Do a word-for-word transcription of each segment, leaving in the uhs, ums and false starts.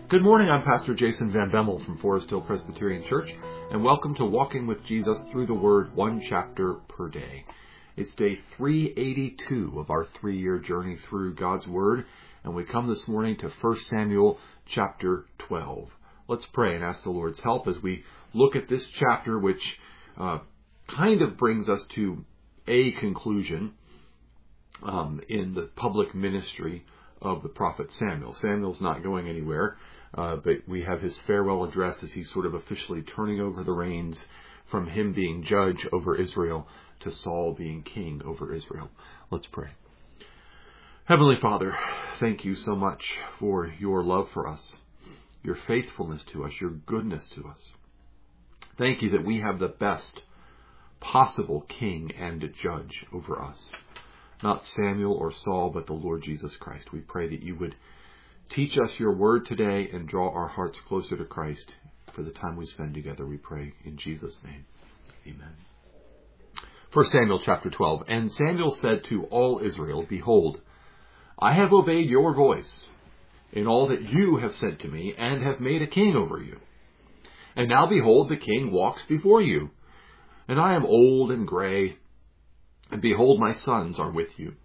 Good morning, I'm Pastor Jason Van Bemmel from Forest Hill Presbyterian Church, and welcome to Walking with Jesus Through the Word, one chapter per day. It's day three eighty-two of our three-year journey through God's Word, and we come this morning to First Samuel chapter twelve. Let's pray and ask the Lord's help as we look at this chapter, which uh, kind of brings us to a conclusion um, in the public ministry of the prophet Samuel. Samuel's not going anywhere, uh, but we have his farewell address as he's sort of officially turning over the reins from him being judge over Israel to Saul being king over Israel. Let's pray. Heavenly Father, thank you so much for your love for us, your faithfulness to us, your goodness to us. Thank you that we have the best possible king and judge over us. Not Samuel or Saul, but the Lord Jesus Christ. We pray that you would teach us your word today and draw our hearts closer to Christ for the time we spend together, we pray in Jesus' name. Amen. First Samuel chapter twelve. And Samuel said to all Israel, Behold, I have obeyed your voice in all that you have said to me, and have made a king over you. And now behold, the king walks before you, and I am old and gray, and behold, my sons are with you.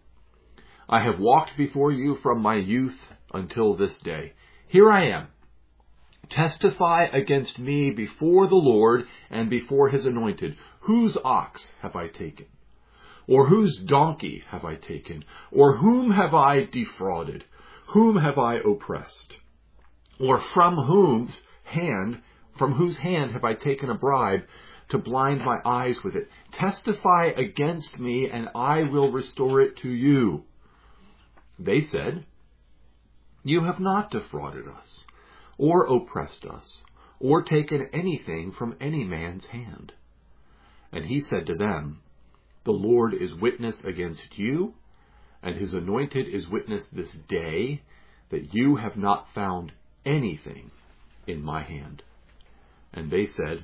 I have walked before you from my youth until this day. Here I am. Testify against me before the Lord and before his anointed. Whose ox have I taken? Or whose donkey have I taken? Or whom have I defrauded? Whom have I oppressed? Or from whose hand, from whose hand have I taken a bribe to blind my eyes with it? Testify against me, and I will restore it to you. They said, You have not defrauded us, or oppressed us, or taken anything from any man's hand. And he said to them, The Lord is witness against you, and his anointed is witness this day, that you have not found anything in my hand. And they said,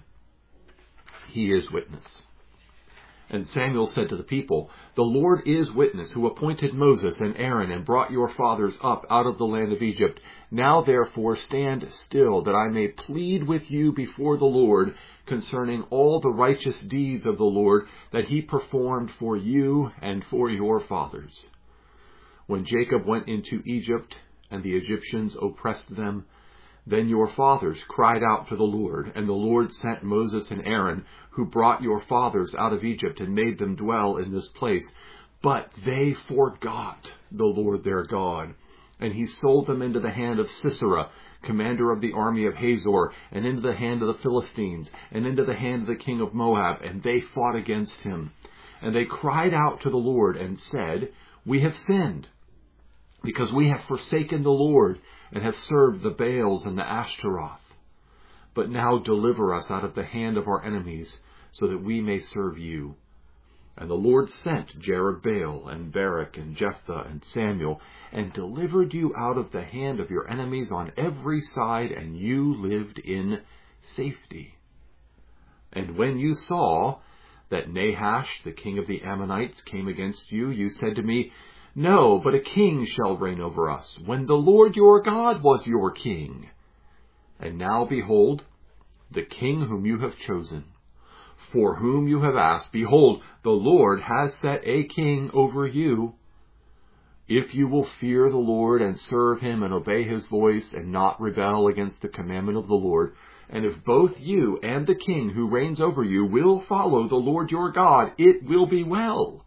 He is witness. And Samuel said to the people, The Lord is witness, who appointed Moses and Aaron and brought your fathers up out of the land of Egypt. Now therefore stand still, that I may plead with you before the Lord concerning all the righteous deeds of the Lord that he performed for you and for your fathers. When Jacob went into Egypt and the Egyptians oppressed them, then your fathers cried out to the Lord, and the Lord sent Moses and Aaron, who brought your fathers out of Egypt and made them dwell in this place. But they forgot the Lord their God, and he sold them into the hand of Sisera, commander of the army of Hazor, and into the hand of the Philistines, and into the hand of the king of Moab, and they fought against him. And they cried out to the Lord and said, We have sinned, because we have forsaken the Lord, and have served the Baals and the Ashtaroth. But now deliver us out of the hand of our enemies, so that we may serve you. And the Lord sent Jerubbaal and Barak and Jephthah and Samuel, and delivered you out of the hand of your enemies on every side, and you lived in safety. And when you saw that Nahash, the king of the Ammonites, came against you, you said to me, No, but a king shall reign over us, when the Lord your God was your king. And now behold, the king whom you have chosen, for whom you have asked, behold, the Lord has set a king over you. If you will fear the Lord and serve him and obey his voice and not rebel against the commandment of the Lord, and if both you and the king who reigns over you will follow the Lord your God, it will be well.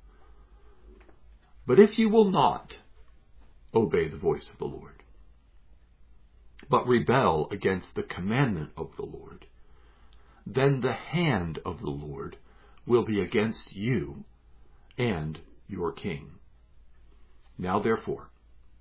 But if you will not obey the voice of the Lord, but rebel against the commandment of the Lord, then the hand of the Lord will be against you and your king. Now therefore,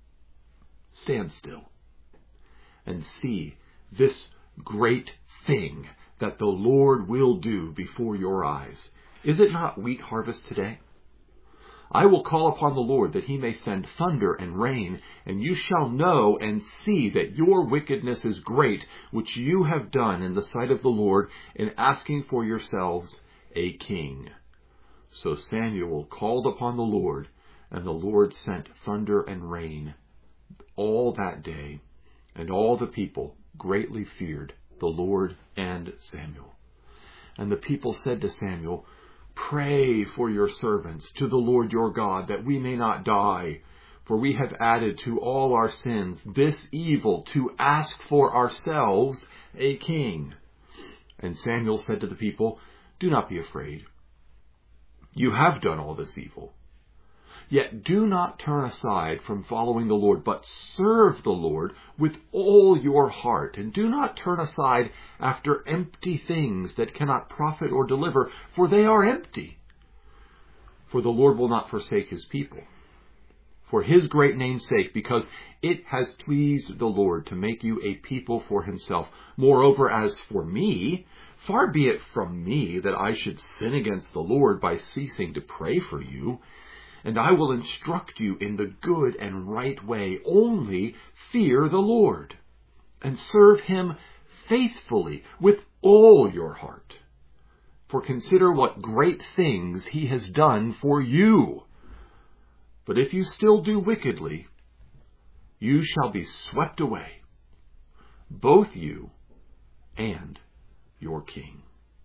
stand still and see this great thing that the Lord will do before your eyes. Is it not wheat harvest today? I will call upon the Lord that he may send thunder and rain, and you shall know and see that your wickedness is great, which you have done in the sight of the Lord in asking for yourselves a king. So Samuel called upon the Lord, and the Lord sent thunder and rain all that day, And all the people greatly feared the Lord and Samuel. And the people said to Samuel, "Pray for your servants to the Lord your God, that we may not die. For we have added to all our sins this evil, to ask for ourselves a king." And Samuel said to the people, "Do not be afraid. You have done all this evil. Yet do not turn aside from following the Lord, but serve the Lord with all your heart. And do not turn aside after empty things that cannot profit or deliver, for they are empty. For the Lord will not forsake his people, for his great name's sake, because it has pleased the Lord to make you a people for himself. Moreover, as for me, far be it from me that I should sin against the Lord by ceasing to pray for you. And I will instruct you in the good and right way. Only fear the Lord, and serve him faithfully with all your heart. For consider what great things he has done for you. But if you still do wickedly, you shall be swept away, both you and your king."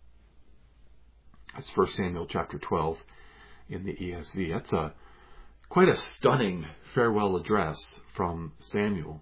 That's First Samuel chapter twelve in the E S V. That's a quite a stunning farewell address from Samuel.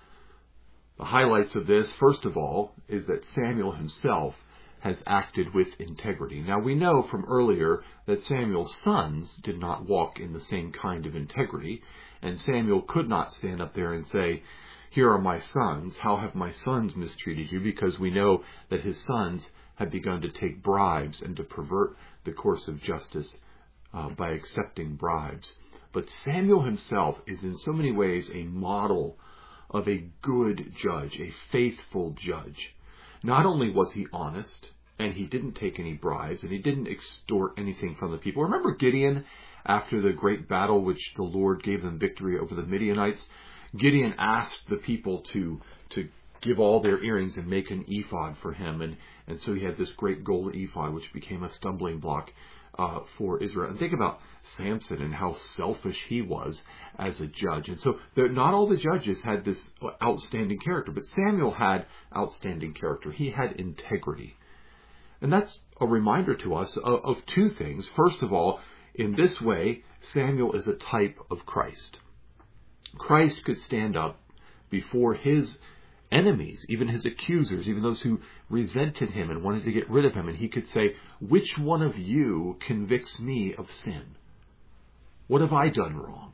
The highlights of this, first of all, is that Samuel himself has acted with integrity. Now, we know from earlier that Samuel's sons did not walk in the same kind of integrity, and Samuel could not stand up there and say, "Here are my sons. How have my sons mistreated you?" Because we know that his sons had begun to take bribes and to pervert the course of justice uh, by accepting bribes. But Samuel himself is in so many ways a model of a good judge, a faithful judge. Not only was he honest, and he didn't take any bribes, and he didn't extort anything from the people. Remember Gideon, after the great battle which the Lord gave them victory over the Midianites? Gideon asked the people to to give all their earrings and make an ephod for him. And, and so he had this great gold ephod, which became a stumbling block uh, for Israel. And think about Samson and how selfish he was as a judge. And so there, not all the judges had this outstanding character, but Samuel had outstanding character. He had integrity. And that's a reminder to us of, of two things. First of all, in this way, Samuel is a type of Christ. Christ could stand up before his enemies, even his accusers, even those who resented him and wanted to get rid of him, and he could say, "Which one of you convicts me of sin? What have I done wrong?"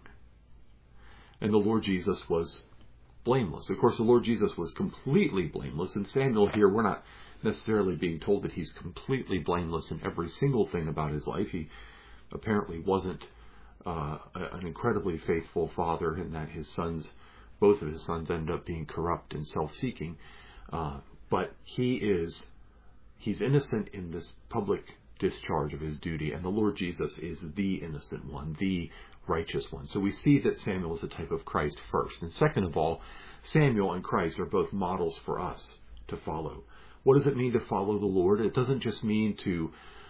And the Lord Jesus was blameless. Of course, the Lord Jesus was completely blameless, and Samuel here, we're not necessarily being told that he's completely blameless in every single thing about his life. He apparently wasn't uh, an incredibly faithful father, in that his sons, both of his sons, ended up being corrupt and self-seeking. Uh, but he is, he's innocent in this public discharge of his duty, and the Lord Jesus is the innocent one, the righteous one. So we see that Samuel is a type of Christ first. And second of all, Samuel and Christ are both models for us to follow. What does it mean to follow the Lord? It doesn't just mean to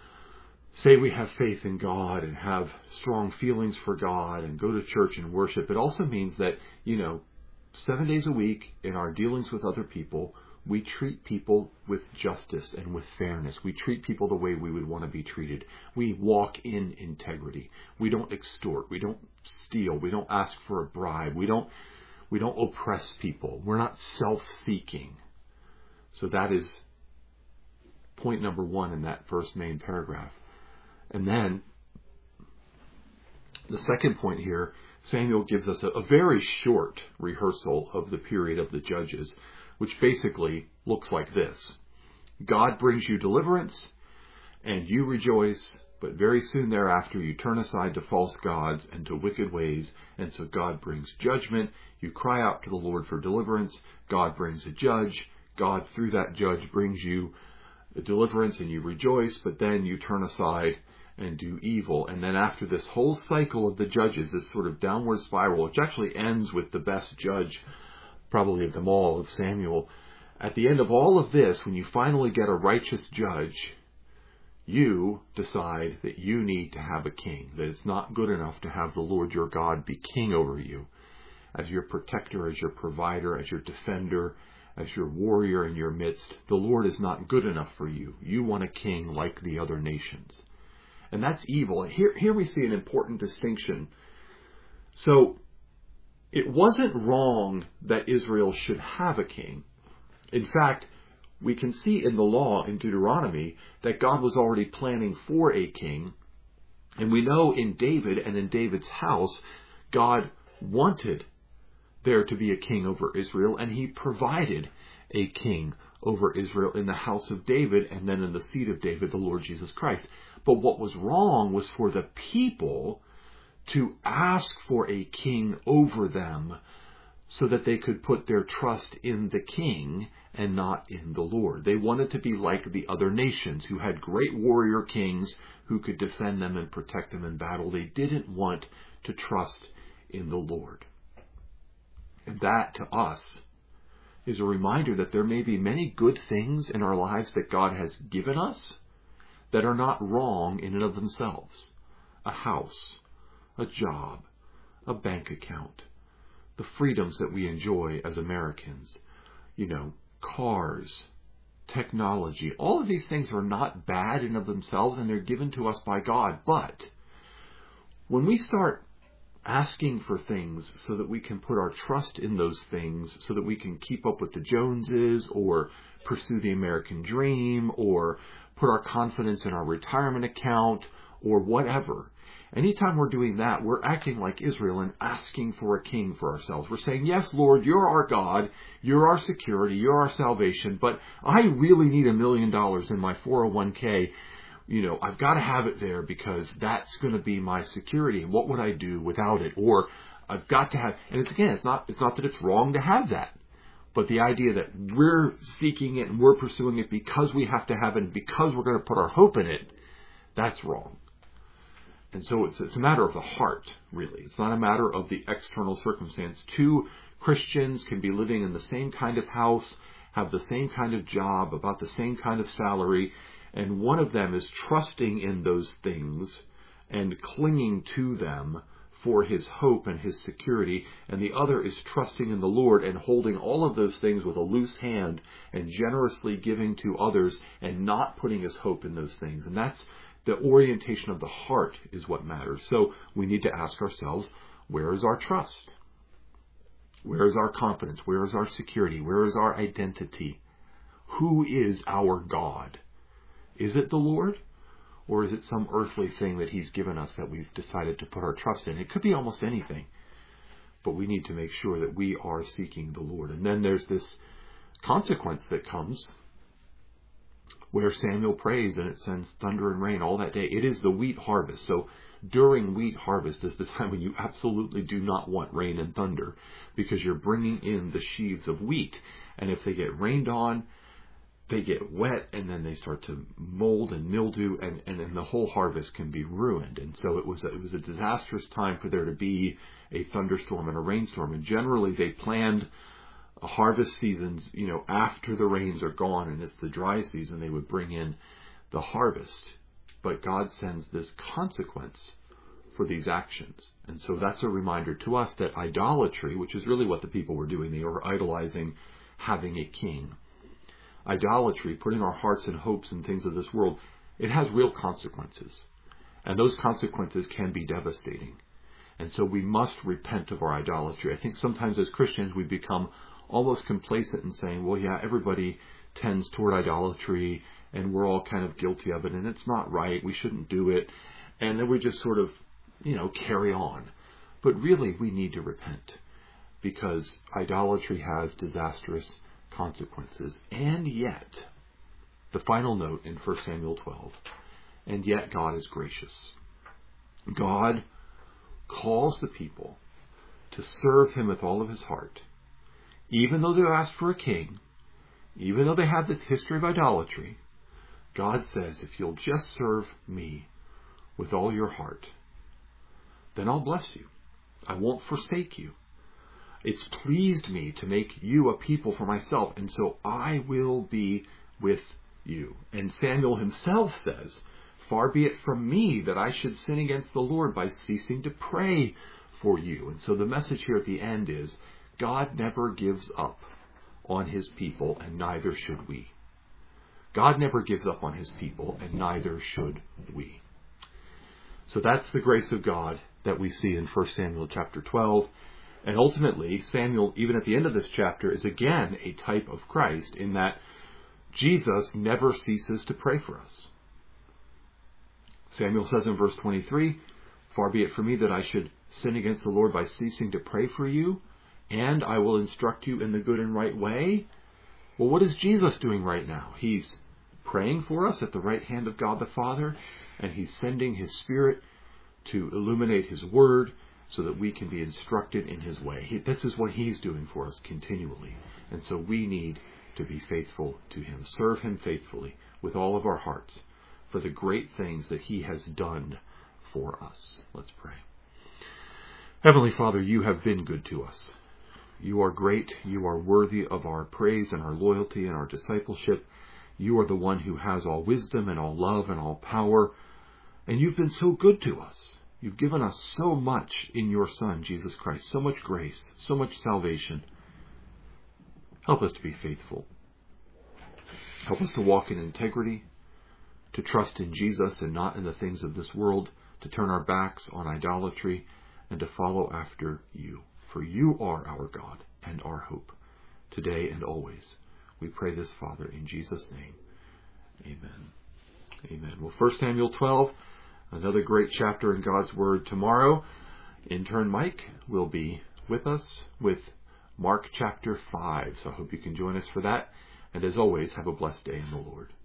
say we have faith in God and have strong feelings for God and go to church and worship. It also means that, you know, seven days a week in our dealings with other people, we treat people with justice and with fairness. We treat people the way we would want to be treated. We walk in integrity. We don't extort. We don't steal. We don't ask for a bribe. We don't, we don't oppress people. We're not self-seeking. So that is point number one in that first main paragraph. And then the second point here, Samuel gives us a, a very short rehearsal of the period of the judges, which basically looks like this. God brings you deliverance, and you rejoice, but very soon thereafter you turn aside to false gods and to wicked ways, and so God brings judgment. You cry out to the Lord for deliverance. God brings a judge. God, through that judge, brings you a deliverance, and you rejoice, but then you turn aside and do evil. And then after this whole cycle of the judges, this sort of downward spiral, which actually ends with the best judge probably of them all, of Samuel, at the end of all of this, when you finally get a righteous judge, you decide that you need to have a king, that it's not good enough to have the Lord your God be king over you. as your protector, as your provider, as your defender, as your warrior in your midst. The Lord is not good enough for you. You want a king like the other nations. And that's evil. Here, here we see an important distinction. So, it wasn't wrong that Israel should have a king. In fact, we can see in the law in Deuteronomy that God was already planning for a king. And we know in David and in David's house, God wanted there to be a king over Israel, and he provided a king over Israel in the house of David and then in the seed of David, the Lord Jesus Christ. But what was wrong was for the people to ask for a king over them so that they could put their trust in the king and not in the Lord. They wanted to be like the other nations who had great warrior kings who could defend them and protect them in battle. They didn't want to trust in the Lord. And that, to us, is a reminder that there may be many good things in our lives that God has given us that are not wrong in and of themselves. A house, a job, a bank account, the freedoms that we enjoy as Americans, you know, cars, technology. All of these things are not bad in and of themselves, and they're given to us by God. But when we start asking for things so that we can put our trust in those things, so that we can keep up with the Joneses or pursue the American dream or put our confidence in our retirement account or whatever, anytime we're doing that, we're acting like Israel and asking for a king for ourselves. We're saying, yes, Lord, you're our God, you're our security, you're our salvation, but I really need a million dollars in my four oh one k. You know, I've got to have it there because that's going to be my security. And what would I do without it? Or I've got to have, and it's again, it's not, it's not that it's wrong to have that, but the idea that we're seeking it and we're pursuing it because we have to have it and because we're going to put our hope in it, that's wrong. And so it's, it's a matter of the heart, really. It's not a matter of the external circumstance. Two Christians can be living in the same kind of house, have the same kind of job, about the same kind of salary, and one of them is trusting in those things and clinging to them for his hope and his security, and the other is trusting in the Lord and holding all of those things with a loose hand and generously giving to others and not putting his hope in those things. And that's the orientation of the heart is what matters. So we need to ask ourselves, where is our trust? Where is our confidence? Where is our security? Where is our identity? Who is our God? Is it the Lord? Or is it some earthly thing that he's given us that we've decided to put our trust in? It could be almost anything. But we need to make sure that we are seeking the Lord. And then there's this consequence that comes where Samuel prays and it sends thunder and rain all that day. It is the wheat harvest. So during wheat harvest is the time when you absolutely do not want rain and thunder because you're bringing in the sheaves of wheat. And if they get rained on, they get wet and then they start to mold and mildew and, and then the whole harvest can be ruined. And so it was a, it was a disastrous time for there to be a thunderstorm and a rainstorm. And generally they planned a harvest seasons, you know, after the rains are gone and it's the dry season, they would bring in the harvest. But God sends this consequence for these actions. And so that's a reminder to us that idolatry, which is really what the people were doing, they were idolizing having a king. Idolatry, putting our hearts and hopes in things of this world, it has real consequences. And those consequences can be devastating. And so we must repent of our idolatry. I think sometimes as Christians we become almost complacent in saying, well, yeah, everybody tends toward idolatry and we're all kind of guilty of it and it's not right, we shouldn't do it. And then we just sort of, you know, carry on. But really we need to repent because idolatry has disastrous consequences. And yet, the final note in First Samuel twelve, and yet God is gracious. God calls the people to serve him with all of his heart. Even though they've asked for a king, even though they have this history of idolatry, God says, if you'll just serve me with all your heart, then I'll bless you. I won't forsake you. It's pleased me to make you a people for myself, and so I will be with you. And Samuel himself says, far be it from me that I should sin against the Lord by ceasing to pray for you. And so the message here at the end is, God never gives up on his people, and neither should we. God never gives up on his people, and neither should we. So that's the grace of God that we see in First Samuel chapter twelve. And ultimately, Samuel, even at the end of this chapter, is again a type of Christ in that Jesus never ceases to pray for us. Samuel says in verse twenty-three, "Far be it from me that I should sin against the Lord by ceasing to pray for you, and I will instruct you in the good and right way." Well, what is Jesus doing right now? He's praying for us at the right hand of God the Father, and he's sending his Spirit to illuminate his word so that we can be instructed in his way. He, this is what he's doing for us continually. And so we need to be faithful to him, serve him faithfully with all of our hearts for the great things that he has done for us. Let's pray. Heavenly Father, you have been good to us. You are great. You are worthy of our praise and our loyalty and our discipleship. You are the one who has all wisdom and all love and all power. And you've been so good to us. You've given us so much in your Son, Jesus Christ, so much grace, so much salvation. Help us to be faithful. Help us to walk in integrity, to trust in Jesus and not in the things of this world, to turn our backs on idolatry, and to follow after you. For you are our God and our hope, today and always. We pray this, Father, in Jesus' name. Amen. Amen. Well, First Samuel twelve, another great chapter in God's Word tomorrow. Intern Mike will be with us with Mark chapter five. So I hope you can join us for that. And as always, have a blessed day in the Lord.